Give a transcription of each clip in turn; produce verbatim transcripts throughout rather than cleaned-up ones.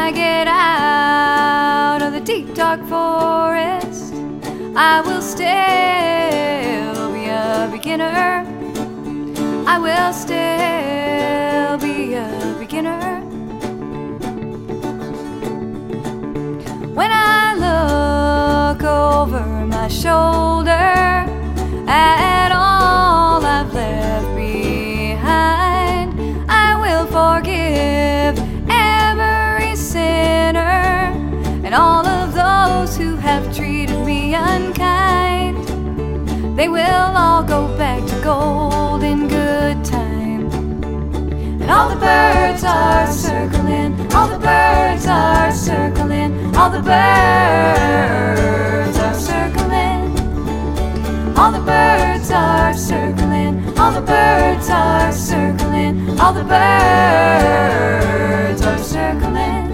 I get out of the deep dark forest, I will still be a beginner. I will still be a beginner. When I look over my shoulder at all I've left behind, I will forgive every sinner and all of those who have treated me unkind. They will all go back to golden good time. And all the birds are circling, all the birds are circling, all the birds are circling. All the birds are circling, all the birds are circling, all the birds are circling.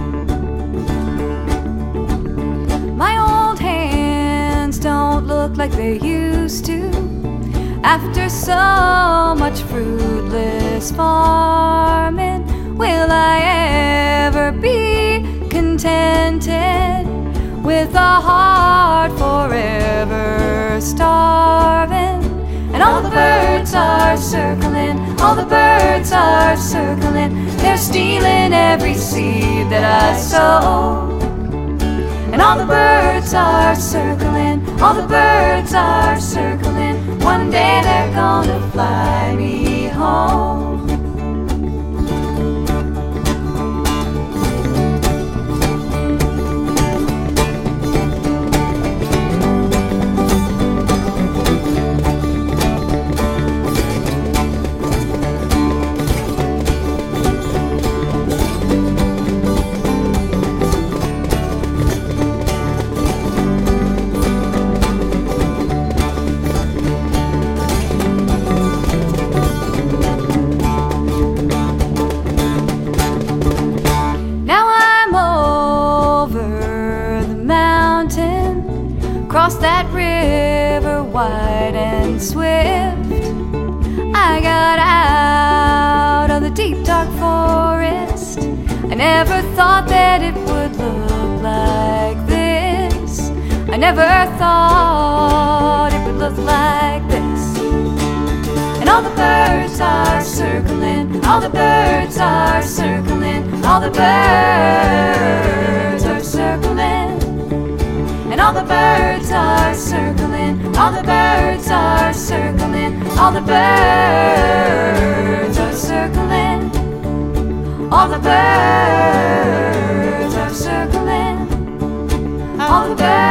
My old hands don't look like they used to after so much fruitless farming. Will I ever be contented with a heart forever starving? And all the birds are circling, all the birds are circling, they're stealing every seed that I sow. And all the birds are circling, all the birds are circling, one day they're gonna fly me home. Cross that river wide and swift, I got out of the deep dark forest. I never thought that it would look like this. I never thought it would look like this. And all the birds are circling, all the birds are circling, all the birds are circling. And all the birds are circling, all the birds are circling, all the birds are circling, all the birds are circling, all the birds